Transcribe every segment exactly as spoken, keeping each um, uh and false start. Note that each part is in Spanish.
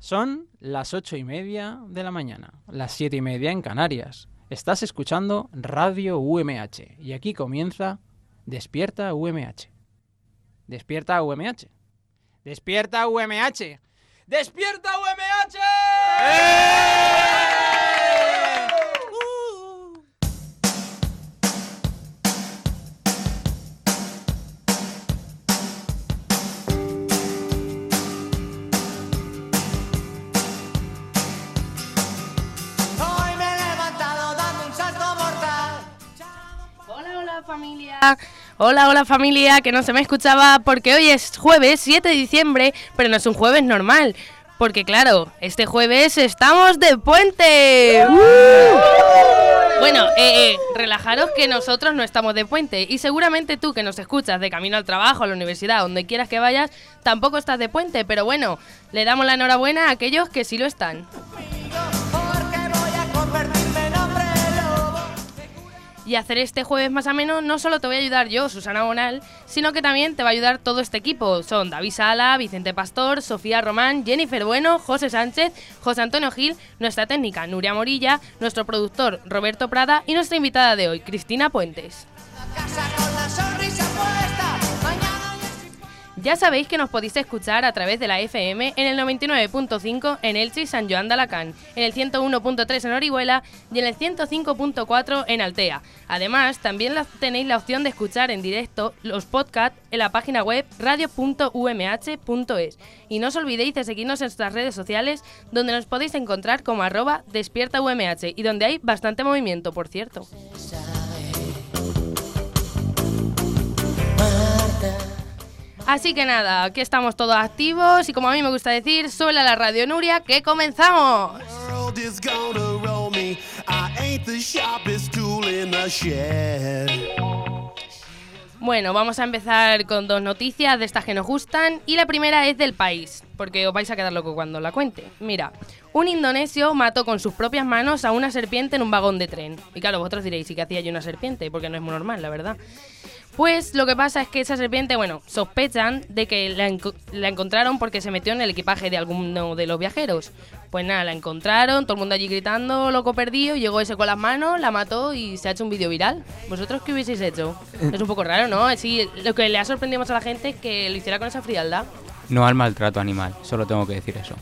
Son las ocho y media de la mañana, las siete y media en Canarias. Estás escuchando Radio U M H y aquí comienza Despierta U M H. Despierta U M H. Despierta U M H. Despierta U M H. ¡Eh! Familia. Hola, hola familia, que no se me escuchaba porque hoy es jueves siete de diciembre, pero no es un jueves normal, porque claro, este jueves estamos de puente. ¡Uh! Bueno, eh, eh, relajaros que nosotros no estamos de puente y seguramente tú que nos escuchas de camino al trabajo, a la universidad, donde quieras que vayas, tampoco estás de puente, pero bueno, le damos la enhorabuena a aquellos que sí lo están. Y hacer este jueves más ameno no solo te voy a ayudar yo, Susana Bonal, sino que también te va a ayudar todo este equipo. Son David Sala, Vicente Pastor, Sofía Román, Jennifer Bueno, José Sánchez, José Antonio Gil, nuestra técnica Nuria Morilla, nuestro productor Roberto Prada y nuestra invitada de hoy, Cristina Puentes. Ya sabéis que nos podéis escuchar a través de la F M en el noventa y nueve punto cinco en Elche y San Joan de Alacant, en el ciento uno punto tres en Orihuela y en el ciento cinco punto cuatro en Altea. Además, también la, tenéis la opción de escuchar en directo los podcasts en la página web radio punto u m h punto es. Y no os olvidéis de seguirnos en nuestras redes sociales, donde nos podéis encontrar como arroba despierta U M H y donde hay bastante movimiento, por cierto. Así que nada, aquí estamos todos activos y como a mí me gusta decir, suena la radio Nuria, que comenzamos. Bueno, vamos a empezar con dos noticias de estas que nos gustan y la primera es del país, porque os vais a quedar locos cuando la cuente. Mira, un indonesio mató con sus propias manos a una serpiente en un vagón de tren. Y claro, vosotros diréis, ¿y qué hacía yo una serpiente? Porque no es muy normal, la verdad. Pues lo que pasa es que esa serpiente, bueno, sospechan de que la, enco- la encontraron porque se metió en el equipaje de alguno de los viajeros. Pues nada, la encontraron, todo el mundo allí gritando, loco perdido, llegó ese con las manos, la mató y se ha hecho un vídeo viral. ¿Vosotros qué hubieseis hecho? Es un poco raro, ¿no? Sí, lo que le ha sorprendido más a la gente es que lo hiciera con esa frialdad. No al maltrato animal, solo tengo que decir eso.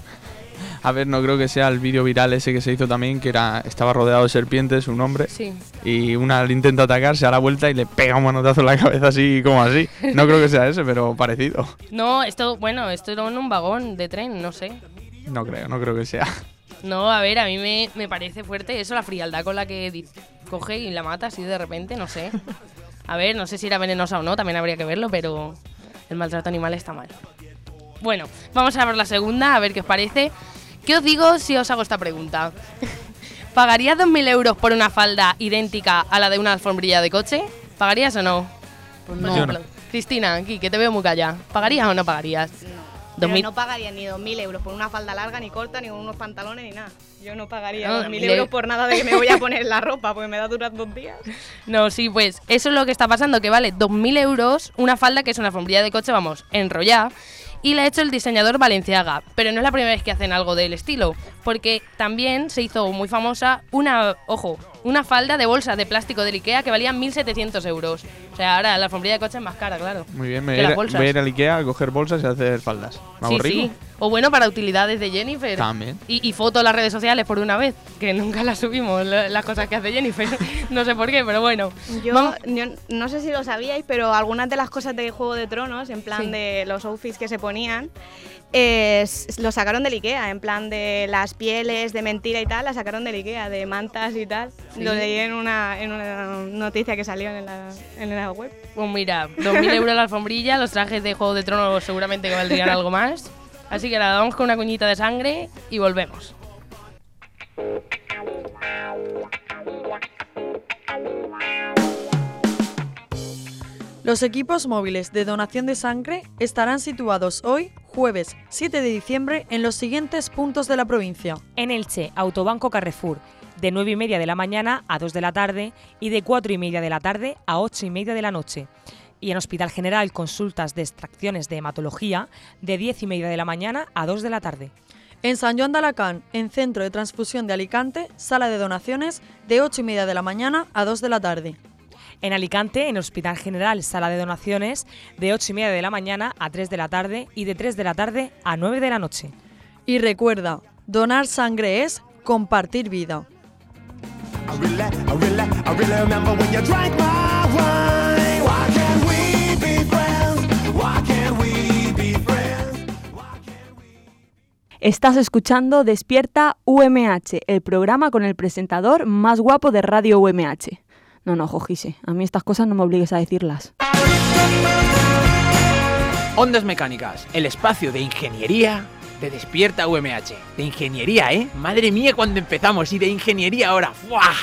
A ver, no creo que sea el vídeo viral ese que se hizo también, que era estaba rodeado de serpientes, un hombre, sí. Y una le intenta atacar, se da la vuelta y le pega un manotazo en la cabeza así como así. No creo que sea ese, pero parecido. No, esto, bueno, esto era en un vagón de tren, no sé. No creo, no creo que sea. No, a ver, a mí me, me parece fuerte eso, la frialdad con la que di- coge y la mata así de repente, no sé. A ver, no sé si era venenosa o no, también habría que verlo, pero el maltrato animal está mal. Bueno, vamos a ver la segunda, a ver qué os parece. ¿Qué os digo si os hago esta pregunta? ¿Pagarías dos mil euros por una falda idéntica a la de una alfombrilla de coche? ¿Pagarías o no? Pues Por no. ejemplo, Cristina, aquí, que te veo muy callada. ¿Pagarías o no pagarías? No. Dos Pero mil- no pagaría ni dos mil euros por una falda larga, ni corta, ni unos pantalones, ni nada. Yo no pagaría No, dos mil mil euros eu- por nada de que me voy a poner la ropa, porque me da durar dos días. No, sí, pues eso es lo que está pasando, que vale dos mil euros una falda que es una alfombrilla de coche, vamos, enrollada. Y la ha hecho el diseñador Balenciaga, pero no es la primera vez que hacen algo del estilo, porque también se hizo muy famosa una, ojo, una falda de bolsa de plástico del Ikea que valía mil setecientos euros. O sea, ahora la alfombrilla de coche es más cara, claro. Muy bien, me que voy a las ir- bolsas. voy a ir al Ikea a coger bolsas y a hacer faldas. ¿Me hago Sí, rico? sí. O bueno, para utilidades de Jennifer. También. Y, y fotos en las redes sociales por una vez, que nunca las subimos, la- las cosas que hace Jennifer. No sé por qué, pero bueno. Yo, Vamos- yo no sé si lo sabíais, pero algunas de las cosas de Juego de Tronos, en plan Sí. de los outfits que se ponían, eh, s- lo sacaron del Ikea, en plan de las pieles de mentira y tal, las sacaron del Ikea, de mantas y tal. Sí. Lo leí en una, en una noticia que salió en la, en la web. Pues mira, dos mil euros la alfombrilla, los trajes de Juego de Tronos seguramente que valdrían algo más. Así que nada, vamos con una cuñita de sangre y volvemos. Los equipos móviles de donación de sangre estarán situados hoy, jueves siete de diciembre, en los siguientes puntos de la provincia. En Elche, Autobanco Carrefour, de nueve y media de la mañana a dos de la tarde y de cuatro y media de la tarde a ocho y media de la noche. Y en Hospital General, consultas de extracciones de hematología, de diez y media de la mañana a dos de la tarde. En San Joan de Alacant, en Centro de Transfusión de Alicante, sala de donaciones, de ocho y media de la mañana a dos de la tarde. En Alicante, en Hospital General, sala de donaciones, de ocho y media de la mañana a tres de la tarde y de tres de la tarde a nueve de la noche. Y recuerda, donar sangre es compartir vida. I really, I really, I really remember when you drank my wine. Why can't we be friends? Why can't we be friends? Why can't we... Estás escuchando Despierta U M H, el programa con el presentador más guapo de Radio U M H. No, no, Jojise, a mí estas cosas no me obligues a decirlas. Ondas Mecánicas, el espacio de ingeniería de Despierta U M H. De ingeniería, ¿eh? Madre mía, cuando empezamos, y de ingeniería ahora. ¡Fuah!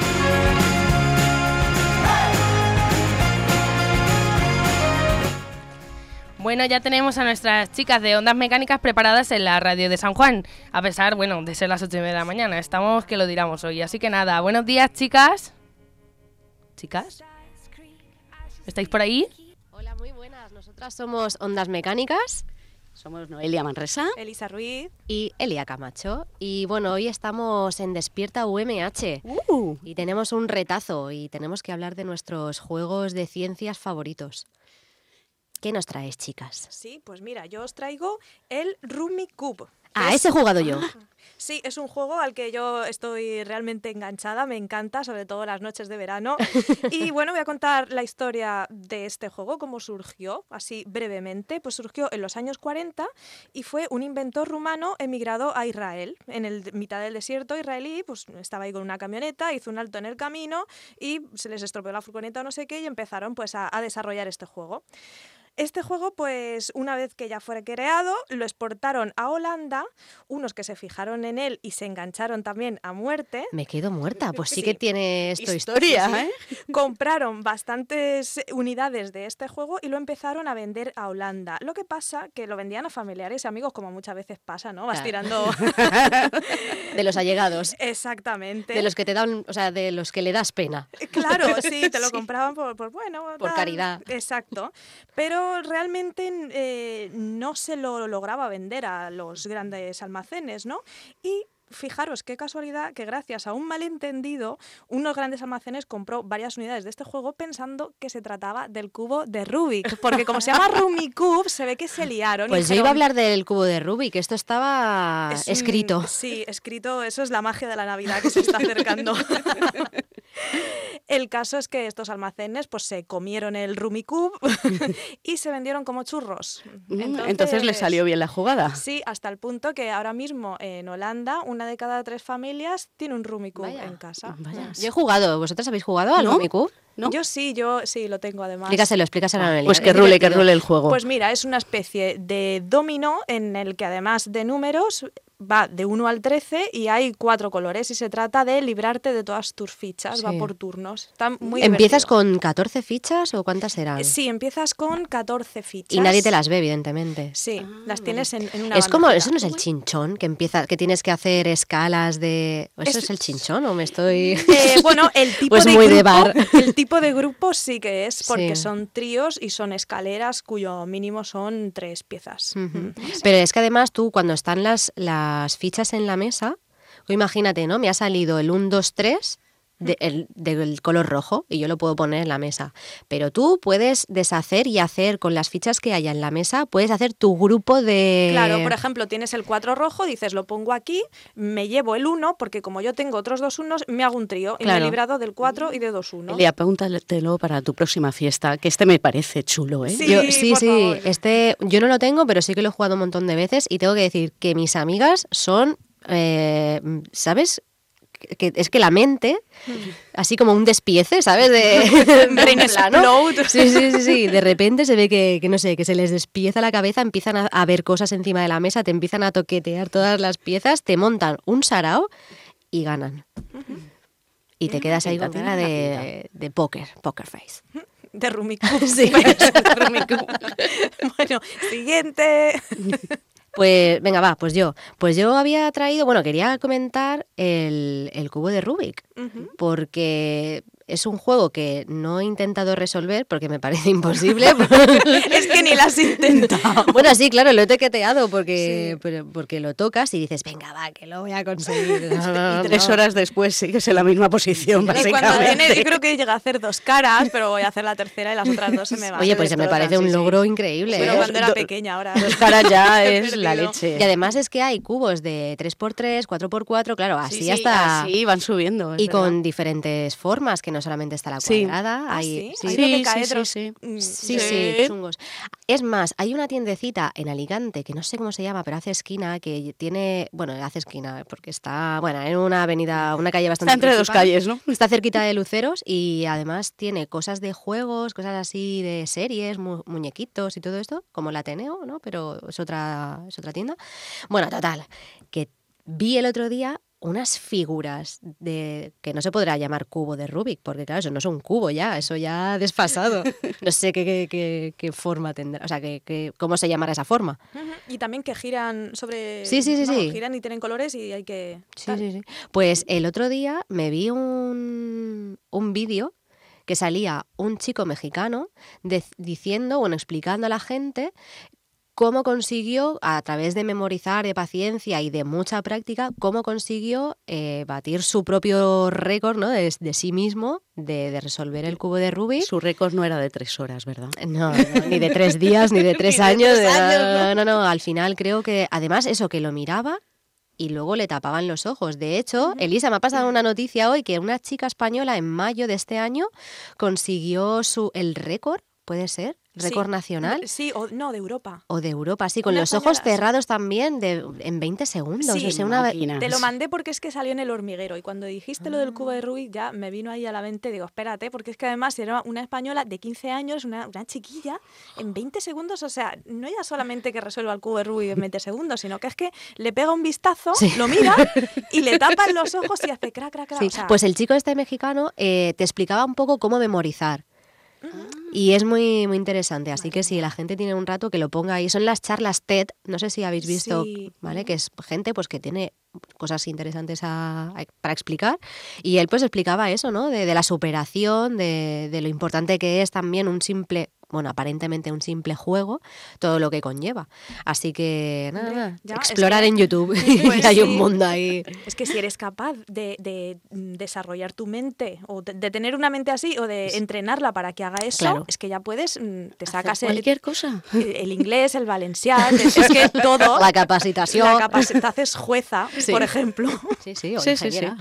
Bueno, ya tenemos a nuestras chicas de Ondas Mecánicas preparadas en la radio de San Juan, a pesar, bueno, de ser las ocho y media de la mañana. Estamos que lo diramos hoy, así que nada, buenos días, chicas. ¿Chicas? ¿Estáis por ahí? Hola, muy buenas. Nosotras somos Ondas Mecánicas. Somos Noelia Manresa, Elisa Ruiz y Elia Camacho. Y bueno, hoy estamos en Despierta U M H uh. y tenemos un retazo y tenemos que hablar de nuestros juegos de ciencias favoritos. ¿Qué nos traes, chicas? Sí, pues mira, yo os traigo el Rummikub. Ah, ese he jugado yo. Sí, es un juego al que yo estoy realmente enganchada, me encanta, sobre todo las noches de verano. Y bueno, voy a contar la historia de este juego, cómo surgió, así brevemente. Pues surgió en los años cuarenta y fue un inventor rumano emigrado a Israel. En el mitad del desierto israelí, pues estaba ahí con una camioneta, hizo un alto en el camino y se les estropeó la furgoneta o no sé qué y empezaron pues a, a desarrollar este juego. Este juego, pues una vez que ya fue creado, lo exportaron a Holanda, unos que se fijaron en él y se engancharon también a muerte. Me quedo muerta, pues sí, Sí. que tiene esto Historia, historia, ¿eh? Compraron bastantes unidades de este juego y lo empezaron a vender a Holanda. Lo que pasa que lo vendían a familiares y amigos, como muchas veces pasa, ¿no? Vas Claro. tirando... De los allegados. Exactamente. De los que te dan, o sea, de los que le das pena. Claro, sí, te lo Sí. compraban por, por bueno... Por tal. caridad. Exacto. Pero realmente eh, no se lo lograba vender a los grandes almacenes, ¿no? Y fijaros qué casualidad que gracias a un malentendido, unos grandes almacenes compró varias unidades de este juego pensando que se trataba del cubo de Rubik. Porque como se llama Rummikub, se ve que se liaron. y Pues yo dijeron, iba a hablar del cubo de Rubik, esto estaba es un- escrito. Sí, escrito, eso es la magia de la Navidad que se está acercando. El caso es que estos almacenes pues se comieron el Rummikub y se vendieron como churros. Mm, Entonces le salió bien la jugada. Sí, hasta el punto que ahora mismo en Holanda una de cada tres familias tiene un Rummikub Vaya. en casa. Vaya. Yo he jugado, ¿vosotras habéis jugado al ¿No? Rummikub? ¿No? Yo sí, yo sí lo tengo además. Explícaselo, explícaselo a Noelia. Pues que Es rule, que divertido. rule el juego. Pues mira, es una especie de dominó en el que además de números va de uno al trece y hay cuatro colores y se trata de librarte de todas tus fichas, Sí. va por turnos. Está muy ¿Empiezas divertido. con catorce fichas o cuántas eran? Sí, empiezas con catorce fichas. Y nadie te las ve, evidentemente. Sí, las tienes en, en una Es como, bandejita. eso no es el chinchón, que empieza, que tienes que hacer escalas de... ¿Eso Es- es el chinchón o me estoy...? Eh, bueno, el tipo, Pues de muy grupo, de bar. el tipo de grupo sí que es, porque Sí. son tríos y son escaleras cuyo mínimo son tres piezas. Ujú. Mm. Pero es que además tú, cuando están las, las fichas en la mesa, o imagínate, ¿no? Me ha salido el uno, dos, tres de- el- del color rojo y yo lo puedo poner en la mesa. Pero tú puedes deshacer y hacer con las fichas que haya en la mesa, puedes hacer tu grupo de... Claro, por ejemplo, tienes el cuatro rojo, dices, lo pongo aquí, me llevo el uno, porque como yo tengo otros dos unos, me hago un trío y me Claro. he librado del cuatro y de dos uno. Elia, apúntatelo para tu próxima fiesta, que este me parece chulo, ¿eh? Sí. Yo, sí, por sí, favor. este yo no lo tengo, pero sí que lo he jugado un montón de veces y tengo que decir que mis amigas son, eh, ¿sabes? Que, es que la mente, así como un despiece, ¿sabes? De, Brain en plano. explode. Sí, sí, sí, sí. De repente se ve que, que no sé, que se les despieza la cabeza, empiezan a, a ver cosas encima de la mesa, te empiezan a toquetear todas las piezas, te montan un sarao y ganan. Y te quedas ahí con Pinta, cara tiene de, de póker, poker face. De Rummikub. Sí. De Rummikub. Bueno, siguiente. Pues venga, va, pues yo. Pues yo había traído, bueno, quería comentar el, el cubo de Rubik, Ujú. porque es un juego que no he intentado resolver porque me parece imposible. Es que ni lo has intentado. Bueno, sí, claro, lo he toqueteado porque, sí. pero, porque lo tocas y dices, venga, va, que lo voy a conseguir. Y tres horas después sigues en la misma posición, y básicamente. Cuando tiene, yo creo que llega a hacer dos caras, pero voy a hacer la tercera y las otras dos se me van. Oye, pues se me parece un sí, logro sí. increíble. Pero ¿eh? cuando era pequeña, ahora. Dos caras ya es la leche. Y además es que hay cubos de tres por tres, cuatro por cuatro, claro, así sí, sí, hasta... Así van subiendo. Y verdad. con diferentes formas, que no solamente está la cuadrada. Sí. Hay, ¿Ah, sí, sí? sí, Hay sí, caedros. sí, sí. Sí, sí, sí, chungos. Es más, hay una tiendecita en Alicante, que no sé cómo se llama, pero hace esquina, que tiene... Bueno, hace esquina, porque está, bueno, en una avenida, una calle bastante... Está entre dos calles, ¿no? Está cerquita de Luceros y además tiene cosas de juegos, cosas así de series, mu muñequitos y todo esto, como el Ateneo, ¿no? Pero es otra, es otra tienda. Bueno, total, que vi el otro día unas figuras de que no se podrá llamar cubo de Rubik, porque claro, eso no es un cubo ya, eso ya desfasado. No sé qué, qué, qué, qué forma tendrá, o sea, que, que, cómo se llamará esa forma. Uh-huh. Y también que giran sobre... Sí, sí, sí, vamos, sí. giran y tienen colores y hay que... Sí, sí, sí. Pues el otro día me vi un, un vídeo que salía un chico mexicano de, diciendo, bueno, explicando a la gente cómo consiguió, a través de memorizar, de paciencia y de mucha práctica, cómo consiguió eh, batir su propio récord, ¿no? de, de sí mismo, de, de resolver el cubo de Rubik. Su récord no era de tres horas, ¿verdad? No, no ni de tres días, ni de tres Ni de años. tres años, no, no, no, al final creo que, además, eso, que lo miraba y luego le tapaban los ojos. De hecho, uh-huh. Elisa, me ha pasado una noticia hoy que una chica española en mayo de este año consiguió su, el récord, ¿puede ser? ¿Récord sí. nacional? Sí, o no, de Europa. O de Europa, sí, con Una los española, ojos cerrados también de, en veinte segundos. Sí, o sea, una... te lo mandé porque es que salió en El Hormiguero y cuando dijiste ah. lo del cubo de Rubik ya me vino ahí a la mente, digo, espérate, porque es que además era una española de quince años, una, una chiquilla, en veinte segundos, o sea, no ya solamente que resuelva el cubo de Rubik en veinte segundos, sino que es que le pega un vistazo, sí. lo mira y le tapan los ojos y hace crac, crac, crac. Sí. O sea, pues el chico este mexicano eh, te explicaba un poco cómo memorizar. Y es muy, muy interesante, así que si la gente tiene un rato que lo ponga ahí. Son las charlas TED, no sé si habéis visto, sí. ¿vale? Que es gente pues que tiene cosas interesantes a, a, para explicar. Y él pues explicaba eso, ¿no? De, de la superación, de, de lo importante que es también un simple... bueno, aparentemente un simple juego, todo lo que conlleva. Así que, nada, nada ya, explorar es que, en YouTube, pues hay sí. un mundo ahí. Es que si eres capaz de, de desarrollar tu mente, o de, de tener una mente así, o de entrenarla para que haga eso, claro. es que ya puedes, te sacas el, cualquier el, cosa. El, el inglés, el valencián, es, es que todo. La capacitación. La capaci te haces jueza, sí. por ejemplo. Sí, sí, o sí, sí, sí.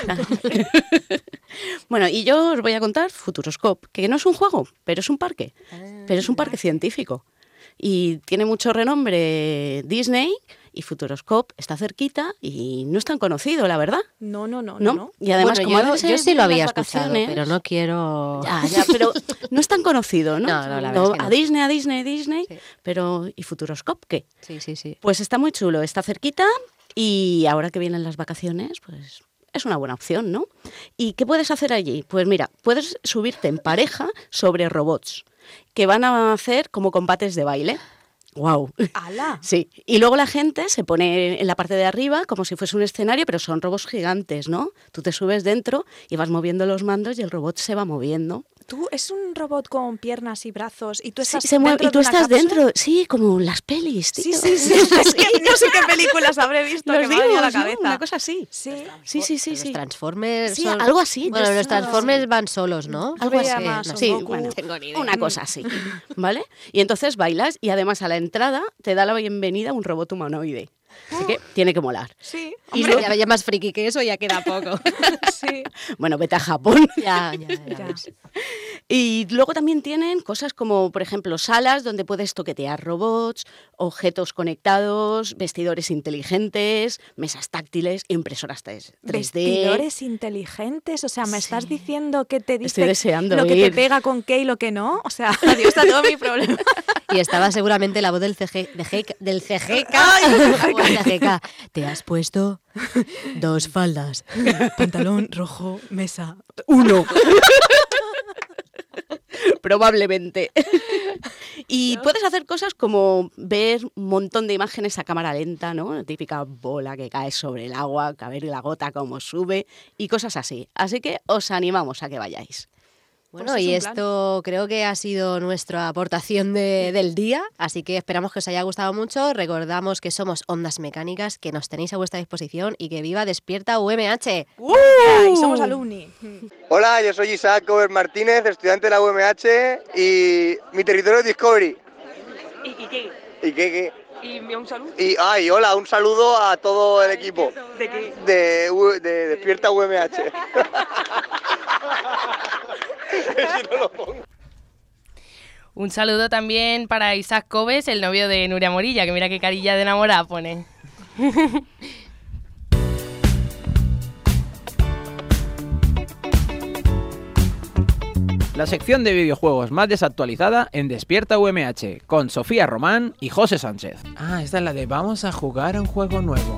Bueno, y yo os voy a contar Futuroscope, que no es un juego, pero es un parque. Pero es un parque científico y tiene mucho renombre Disney y Futuroscope está cerquita y no es tan conocido, la verdad. No, no, no. no. no. Y además, bueno, como yo, yo sí lo había escuchado, pero no quiero... Ya, ya, pero no es tan conocido, ¿no? No, no, la no, verdad es que no. A Disney, a Disney, Disney, sí. Pero ¿y Futuroscope qué? Sí, sí, sí. Pues está muy chulo, está cerquita y ahora que vienen las vacaciones, pues... es una buena opción, ¿no? ¿Y qué puedes hacer allí? Pues mira, puedes subirte en pareja sobre robots que van a hacer como combates de baile. ¡Guau! ¡Hala! Sí, y luego la gente se pone en la parte de arriba como si fuese un escenario, pero son robots gigantes, ¿no? Tú te subes dentro y vas moviendo los mandos y el robot se va moviendo. Tú es un robot con piernas y brazos y tú estás sí, se mueve, dentro y tú de una estás cápsula? dentro, sí, como las pelis, tío. Sí, sí, sí. Es que no sé qué películas habré visto los que me ha venido a la ¿no? cabeza. Una cosa así. Sí, sí, sí, sí. Los sí. Transformers sí, son... algo así. Bueno, los Transformers sí. van solos, ¿no? Algo así. Más, no, sí, Goku. bueno, tengo ni idea. una cosa así, ¿vale? Y entonces bailas y además a la entrada te da la bienvenida un robot humanoide. Así que tiene que molar. Sí. Y luego, ya, ya más friki que eso ya queda poco. Sí. Bueno, vete a Japón. Ya, ya, ya. ya. Y luego también tienen cosas como, por ejemplo, salas donde puedes toquetear robots, objetos conectados, vestidores inteligentes, mesas táctiles, impresoras tres D. Vestidores inteligentes, o sea, me sí. estás diciendo que te dice Estoy deseando lo que ir. te pega con qué y lo que no. O sea, adiós está todo mi problema. Y estaba seguramente la voz del C G, de G, del C G K. Ay, C G K. Te has puesto dos faldas. Pantalón rojo, mesa uno. probablemente. Y puedes hacer cosas como ver un montón de imágenes a cámara lenta, ¿no? La típica bola que cae sobre el agua, a ver la gota cómo sube y cosas así. Así que os animamos a que vayáis. Bueno, Pues es y un esto creo que ha sido nuestra aportación de- del día, así que esperamos que os haya gustado mucho. Recordamos que somos Ondas Mecánicas, que nos tenéis a vuestra disposición y que viva Despierta U M H. ¡Uh! Y somos alumni. Hola, yo soy Isaac Cover Martínez, estudiante de la U M H y mi territorio es Discovery. ¿Y, y qué? ¿Y qué, qué? ¿Y un saludo? Y, ay, hola, un saludo a todo el equipo ¿De qué? de, U- de Despierta U M H. Si no lo pongo. Un saludo también para Isaac Cobes, el novio de Nuria Morilla, que mira qué carilla de enamorada pone. La sección de videojuegos más desactualizada en Despierta U M H, con Sofía Román y José Sánchez. Ah, esta es la de vamos a jugar a un juego nuevo.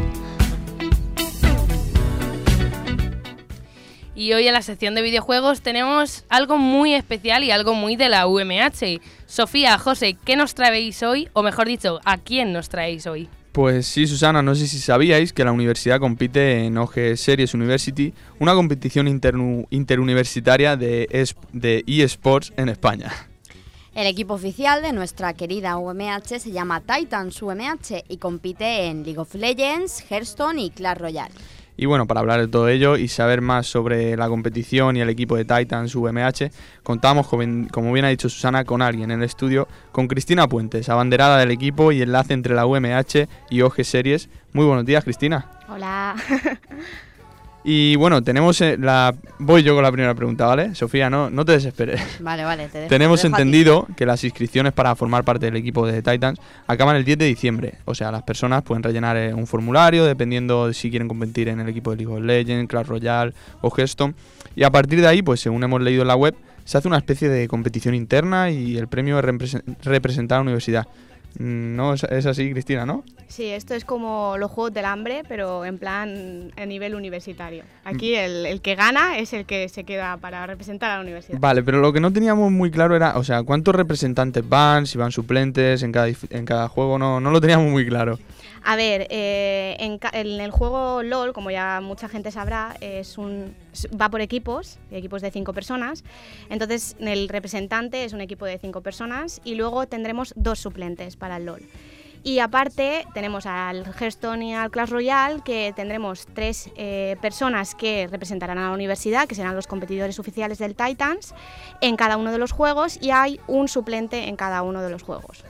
Y hoy en la sección de videojuegos tenemos algo muy especial y algo muy de la U M H. Sofía, José, ¿qué nos traéis hoy? O mejor dicho, ¿a quién nos traéis hoy? Pues sí, Susana, no sé si sabíais que la universidad compite en O G Series University, una competición internu- interuniversitaria de, es- de eSports en España. El equipo oficial de nuestra querida U M H se llama Titans U M H y compite en League of Legends, Hearthstone y Clash Royale. Y bueno, para hablar de todo ello y saber más sobre la competición y el equipo de Titans U M H, contamos, como, como bien ha dicho Susana, con alguien en el estudio, con Cristina Puentes, abanderada del equipo y enlace entre la U M H y O G Series. Muy buenos días, Cristina. Hola. Y bueno, tenemos eh, la... Voy yo con la primera pregunta, ¿vale? Sofía, no, no te desesperes. Vale, vale, te dejo. Tenemos te dejo a ti. entendido que las inscripciones para formar parte del equipo de Titans acaban el diez de diciembre. O sea, las personas pueden rellenar eh, un formulario dependiendo de si quieren competir en el equipo de League of Legends, Clash Royale o Hearthstone. Y a partir de ahí, pues según hemos leído en la web, se hace una especie de competición interna y el premio es represen- representar a la universidad. Mm, No, es, es así, Cristina, ¿no? Sí, esto es como los Juegos del Hambre, pero en plan a nivel universitario. Aquí el, el que gana es el que se queda para representar a la universidad. Vale, pero lo que no teníamos muy claro era, o sea, ¿cuántos representantes van? Si van suplentes en cada, dif- en cada juego, no, no lo teníamos muy claro. A ver, eh, en, ca- en el juego LOL, como ya mucha gente sabrá, es un, s- va por equipos, equipos de cinco personas. Entonces, el representante es un equipo de cinco personas y luego tendremos dos suplentes para el LOL. Y aparte tenemos al Hearthstone y al Clash Royale, que tendremos tres eh, personas que representarán a la universidad, que serán los competidores oficiales del Titans, en cada uno de los juegos, y hay un suplente en cada uno de los juegos.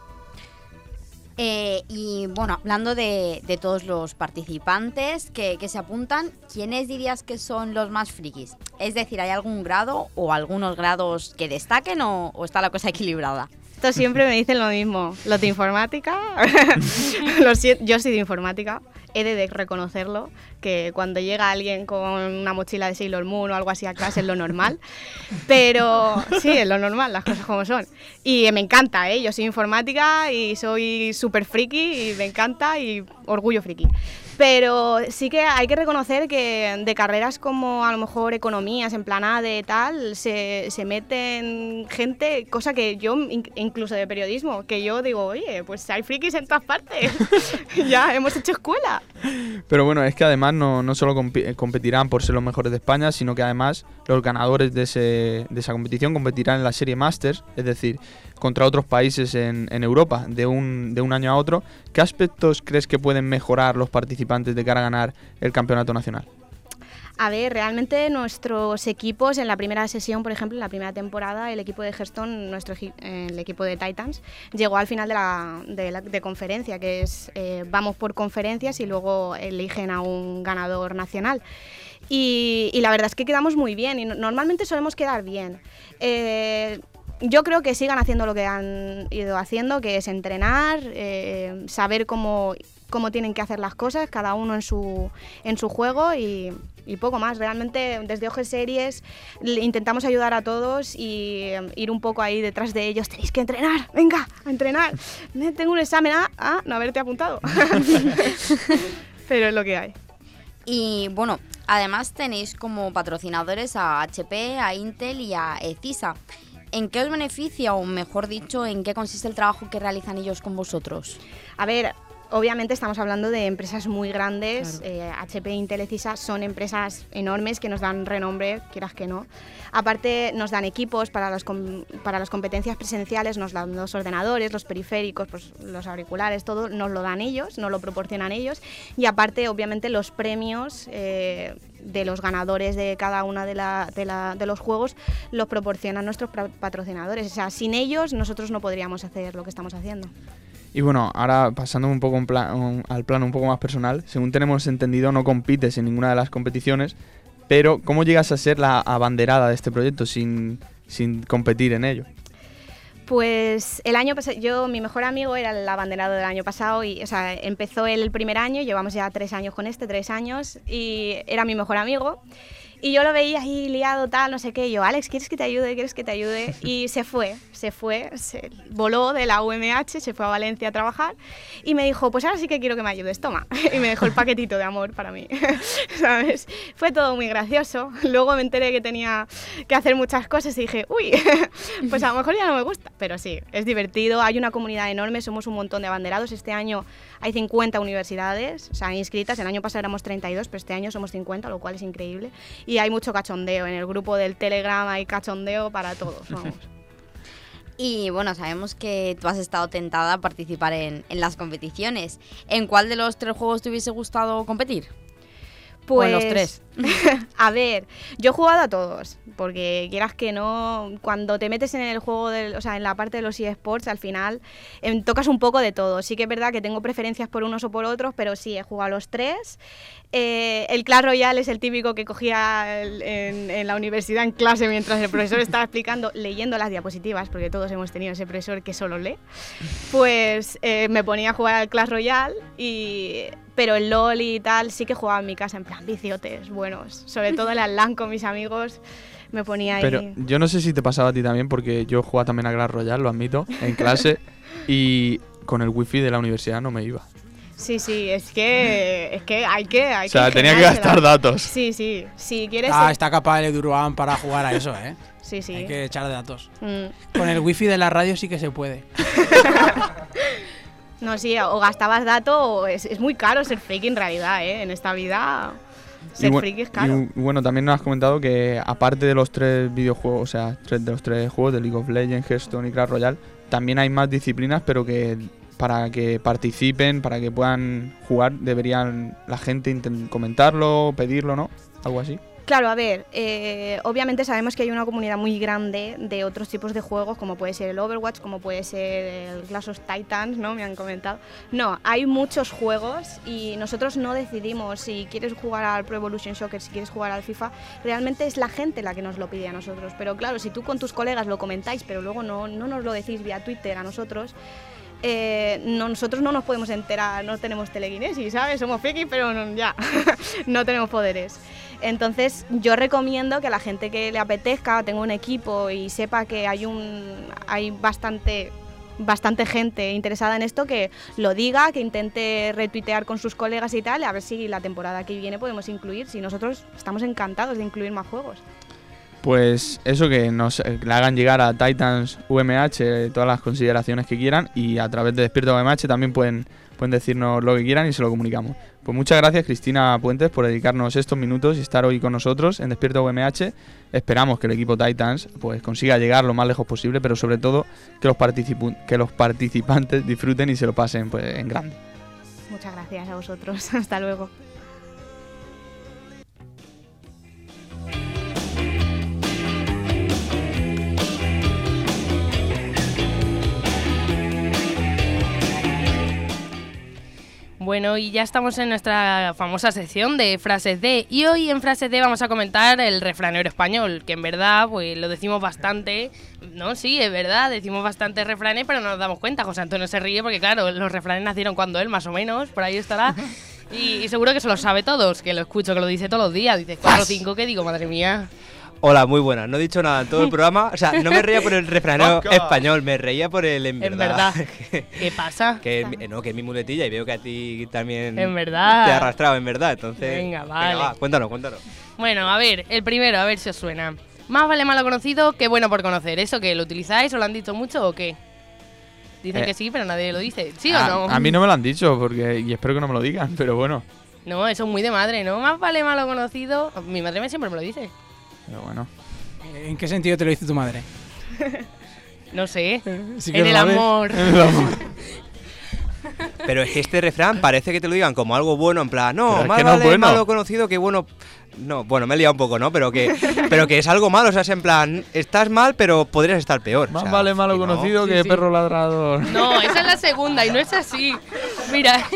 Eh, y bueno, hablando de, de todos los participantes que, que se apuntan, ¿quiénes dirías que son los más frikis? Es decir, ¿hay algún grado o algunos grados que destaquen o, o está la cosa equilibrada? Esto siempre me dicen lo mismo. Los de informática, lo siento, yo soy de informática, he de reconocerlo, que cuando llega alguien con una mochila de Sailor Moon o algo así a clase es lo normal, pero sí, es lo normal, las cosas como son. Y me encanta, ¿eh? Yo soy informática y soy súper friki y me encanta y orgullo friki. Pero sí que hay que reconocer que de carreras como a lo mejor economías, en plan A D tal, se, se meten gente, cosa que yo, in- incluso de periodismo, que yo digo, oye, pues hay frikis en todas partes, ya hemos hecho escuela. Pero bueno, es que además no, no solo compi- competirán por ser los mejores de España, sino que además los ganadores de, ese, de esa competición competirán en la serie Masters, es decir, contra otros países en, en Europa de un, de un año a otro. ¿Qué aspectos crees que pueden mejorar los participantes de cara a ganar el campeonato nacional? A ver, realmente nuestros equipos en la primera sesión, por ejemplo, en la primera temporada, el equipo de Hearthstone, nuestro equi- eh, el equipo de Titans, llegó al final de la, de la de conferencia, que es eh, vamos por conferencias y luego eligen a un ganador nacional. Y, y la verdad es que quedamos muy bien y no- normalmente solemos quedar bien. Eh, Yo creo que sigan haciendo lo que han ido haciendo, que es entrenar, eh, saber cómo, cómo tienen que hacer las cosas, cada uno en su, en su juego y, y poco más. Realmente desde O G Series le- intentamos ayudar a todos y eh, ir un poco ahí detrás de ellos. Tenéis que entrenar, venga, a entrenar. Me- Tengo un examen, ah, ah, no haberte apuntado. Pero es lo que hay. Y bueno, además tenéis como patrocinadores a H P, a Intel y a Ecisa. ¿en qué os beneficia o mejor dicho, en qué consiste el trabajo que realizan ellos con vosotros? A ver, obviamente estamos hablando de empresas muy grandes, claro. eh, H P, Intel, Ecisa son empresas enormes que nos dan renombre, quieras que no. Aparte nos dan equipos para, los com para las competencias presenciales, nos dan los ordenadores, los periféricos, pues, los auriculares, todo nos lo dan ellos, nos lo proporcionan ellos. Y aparte, obviamente, los premios eh, de los ganadores de cada uno de, la, de, la, de los juegos los proporcionan nuestros patrocinadores. O sea, sin ellos nosotros no podríamos hacer lo que estamos haciendo. Y bueno, ahora pasando un poco un plan, un, al plano un poco más personal, según tenemos entendido no compites en ninguna de las competiciones, pero ¿cómo llegas a ser la abanderada de este proyecto sin, sin competir en ello? Pues el año pasado, yo, mi mejor amigo era el abanderado del año pasado y, o sea, empezó el primer año, llevamos ya tres años con este, tres años, y era mi mejor amigo. Y yo lo veía ahí liado, tal, no sé qué. Y yo, Alex, ¿quieres que te ayude? ¿Quieres que te ayude? Y se fue, se fue, se voló de la U M H, se fue a Valencia a trabajar. Y me dijo, pues ahora sí que quiero que me ayudes, toma. Y me dejó el paquetito de amor para mí, ¿sabes? Fue todo muy gracioso. Luego me enteré que tenía que hacer muchas cosas y dije, uy, pues a lo mejor ya no me gusta. Pero sí, es divertido, hay una comunidad enorme, somos un montón de abanderados. Este año hay cincuenta universidades, o sea, inscritas. El año pasado éramos treinta y dos, pero este año somos cincuenta, lo cual es increíble. Y hay mucho cachondeo, en el grupo del Telegram hay cachondeo para todos, vamos. Y bueno, sabemos que tú has estado tentada a participar en, en las competiciones. ¿En cuál de los tres juegos te hubiese gustado competir? Pues, ¿O en los tres? A ver, yo he jugado a todos, porque quieras que no, cuando te metes en el juego, del, o sea, en la parte de los eSports, al final eh, tocas un poco de todo. Sí que es verdad que tengo preferencias por unos o por otros, pero sí, he jugado a los tres. Eh, el Clash Royale es el típico que cogía el, en, en la universidad en clase mientras el profesor estaba explicando, leyendo las diapositivas, porque todos hemos tenido ese profesor que solo lee. Pues eh, me ponía a jugar al Clash Royale, y, pero el LOL y tal sí que jugaba en mi casa en plan viciotes buenos, sobre todo en el LAN con mis amigos. Me ponía ahí. Pero yo no sé si te pasaba a ti también, porque yo jugaba también a Clash Royale, lo admito, en clase, y con el wifi de la universidad no me iba. Sí, sí, es que es que hay que hay O sea, que tenía que gastar datos. Sí, sí, si quieres. Ah, ser- está capaz el Eduruan para jugar a eso, ¿eh? Sí, sí. Hay que echar datos. Mm. Con el wifi de la radio sí que se puede. No, sí, o gastabas datos o es, es muy caro ser friki en realidad, ¿eh? En esta vida ser bu- friki es caro. y bueno, también nos has comentado que aparte de los tres videojuegos, o sea, tres de los tres juegos de League of Legends, Hearthstone y Clash Royale, también hay más disciplinas, pero que para que participen, para que puedan jugar, deberían la gente intent- comentarlo, pedirlo, ¿no? Algo así. Claro, a ver, eh, obviamente sabemos que hay una comunidad muy grande de otros tipos de juegos, como puede ser el Overwatch, como puede ser el Clash of Titans, ¿no? Me han comentado. No, hay muchos juegos y nosotros no decidimos si quieres jugar al Pro Evolution Soccer, si quieres jugar al FIFA. Realmente es la gente la que nos lo pide a nosotros. Pero claro, si tú con tus colegas lo comentáis, pero luego no, no nos lo decís vía Twitter a nosotros, Eh, no, nosotros no nos podemos enterar, no tenemos telequinesis, ¿sabes? Somos frikis, pero no, ya, no tenemos poderes. Entonces yo recomiendo que a la gente que le apetezca, tenga un equipo y sepa que hay, un, hay bastante, bastante gente interesada en esto, que lo diga, que intente retuitear con sus colegas y tal, a ver si la temporada que viene podemos incluir, si nosotros estamos encantados de incluir más juegos. Pues eso, que nos eh, le hagan llegar a Titans U M H todas las consideraciones que quieran, y a través de Despierta U M H también pueden, pueden decirnos lo que quieran y se lo comunicamos. Pues muchas gracias, Cristina Puentes, por dedicarnos estos minutos y estar hoy con nosotros en Despierta U M H. Esperamos que el equipo Titans pues consiga llegar lo más lejos posible, pero sobre todo que los, participu- que los participantes disfruten y se lo pasen pues en grande. Muchas gracias a vosotros, hasta luego. Bueno, y ya estamos en nuestra famosa sección de frases de, y hoy en frases de vamos a comentar el refranero español, que en verdad pues lo decimos bastante, no, sí, es verdad, decimos bastante refranes, pero no nos damos cuenta. José Antonio se ríe porque claro, los refranes nacieron cuando él, más o menos, por ahí estará, y, y seguro que se lo sabe todos, que lo escucho, que lo dice todos los días, dice cuatro o cinco, que digo, madre mía. Hola, muy buena. No he dicho nada en todo el programa. O sea, no me reía por el refranero español, me reía por el en verdad. En verdad. ¿Qué pasa? Que es mi- no, que es mi muletilla y veo que a ti también En verdad. te ha arrastrado, en verdad. Entonces, Venga, vale. va, cuéntanos, cuéntanos. Bueno, a ver, el primero, a ver si os suena. Más vale malo conocido que bueno por conocer. ¿Eso qué? ¿Lo utilizáis o lo han dicho mucho o qué? Dicen Eh. que sí, pero nadie lo dice. ¿Sí o a, no? a mí no me lo han dicho porque y espero que no me lo digan, pero bueno. No, eso es muy de madre, ¿no? Más vale malo conocido. Mi madre me siempre me lo dice. Pero bueno. ¿En qué sentido te lo dice tu madre? No sé. Sí que en el lo sabe. amor. En el amor. Pero es que este refrán parece que te lo digan como algo bueno, en plan, no, Pero es más que no es vale bueno. malo conocido que bueno. No, bueno, me he liado un poco, ¿no? Pero que, pero que es algo malo, o sea, es en plan, estás mal, pero podrías estar peor. Más o sea, vale malo que no. conocido Sí, que sí. perro ladrador. No, esa es la segunda y no es así. Mira.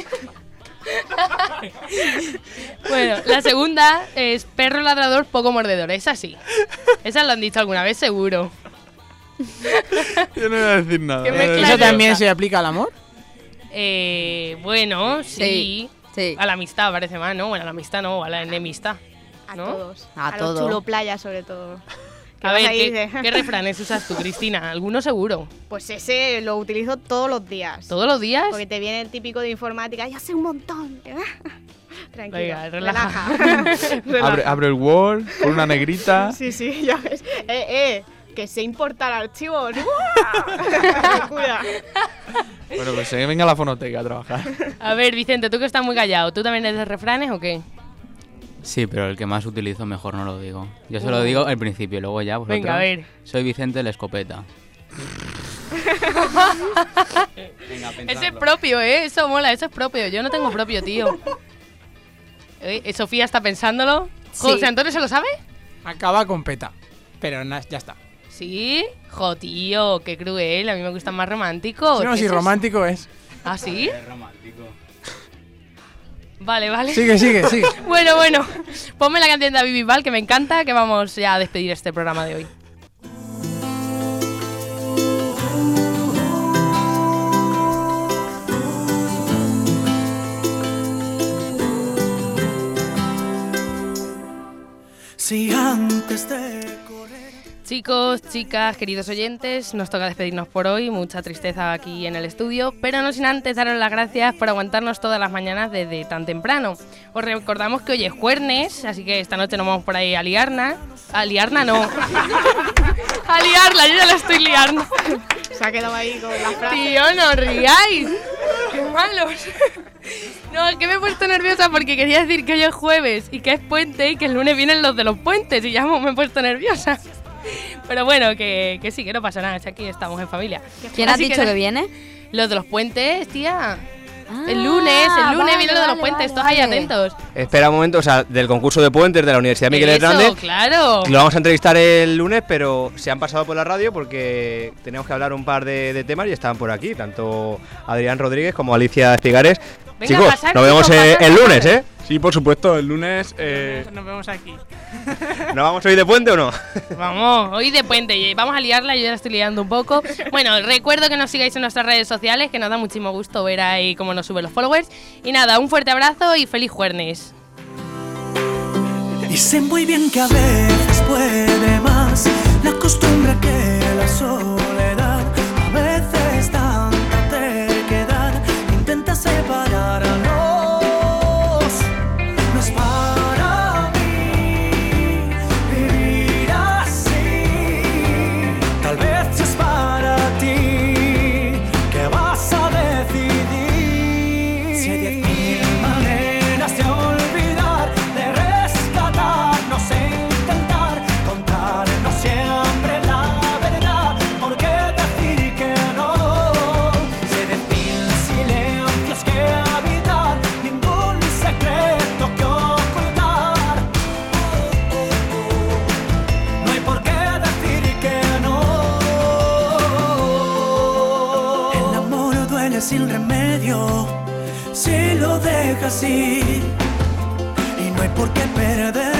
Bueno, la segunda es perro ladrador, poco mordedor. Es así. Esa lo han dicho alguna vez, seguro. Yo no voy a decir nada. Que mezcla ¿Eso también esa. se aplica al amor? Eh, bueno, sí. Sí. A la amistad parece más, ¿no? Bueno, a la amistad no, a la enemistad. A ¿no? todos. A los todo. chulo playa, sobre todo. ¿Qué A vas ver, ahí ¿qué, de- ¿qué refranes usas tú, Cristina? ¿Alguno seguro? Pues ese lo utilizo todos los días. ¿Todos los días? Porque te viene el típico de informática, ya sé un montón. Tranquilo, Venga, relaja. relaja. Abre, abre el Word, pon una negrita. Sí, sí, ya ves. Eh, eh, que sé importar archivos. ¡Uah! Locura. Bueno, pues que venga a la fonoteca a trabajar. A ver, Vicente, tú que estás muy callado, ¿tú también eres de refranes o qué? Sí, pero el que más utilizo mejor no lo digo. Yo se lo Uh. digo al principio, luego ya vosotros. Venga, a ver. Soy Vicente la escopeta. Ese es propio, ¿eh? Eso mola, eso es propio. Yo no tengo propio, tío. Eh, Sofía está pensándolo. Sí. ¿José Antonio se lo sabe? Acaba con peta. Pero na- ya está. ¿Sí? Jo, tío, qué cruel. A mí me gustan más románticos. No, ¿Qué si es eso? romántico es. ¿Ah, sí? romántico. Vale, vale. Sigue, sigue, sigue. Bueno, bueno. Ponme la canción de David Bisbal, que me encanta, que vamos ya a despedir este programa de hoy. Si antes de Chicos, chicas, queridos oyentes, nos toca despedirnos por hoy. Mucha tristeza aquí en el estudio, pero no sin antes daros las gracias por aguantarnos todas las mañanas desde tan temprano. Os recordamos que hoy es jueves, así que esta noche nos vamos por ahí a liarna. A liarna no. A liarla, yo ya la estoy liando. Se ha quedado ahí con la frase. Tío, no ríais. Qué malos. No, es que me he puesto nerviosa porque quería decir que hoy es jueves y que es puente y que el lunes vienen los de los puentes y ya me he puesto nerviosa. Pero bueno, que, que sí, que no pasa nada, si aquí estamos en familia. ¿Quién ha Así dicho que na- viene? Los de los puentes, tía. el lunes, el lunes vale, viene lo de los vale, puentes, vale, todos ahí vale. atentos. Espera un momento, o sea, del concurso de puentes de la Universidad Miguel Eso, Hernández. claro. Lo vamos a entrevistar el lunes, pero se han pasado por la radio porque tenemos que hablar un par de, de temas y están por aquí, tanto Adrián Rodríguez como Alicia Espigares. Venga, Chicos, pasad, nos vemos chicos, eh, pasad, el pasad. lunes, ¿eh? Sí, por supuesto, el lunes. Eh... Nos vemos aquí. ¿Nos vamos hoy de puente o no? Vamos, hoy de puente, y vamos a liarla, yo ya la estoy liando un poco. Bueno, recuerdo que nos sigáis en nuestras redes sociales, que nos da muchísimo gusto ver ahí cómo nos suben los followers. Y nada, un fuerte abrazo y feliz jueves. Y sé muy bien que a veces puede más la costumbre que la soledad. A veces tanta terquedad intenta separar a los. No es para mí vivir así. Tal vez es para ti que vas a decidir. Si hay diez mil maneras de olvidar, de rescatarnos e intentar contarnos siempre la verdad. ¿Por qué decir que no? Si hay diez mil silencios que habitar, ningún secreto que ocultar. No hay por qué decir que no. El amor duele sin remedio si lo dejas ir, y no hay por qué perder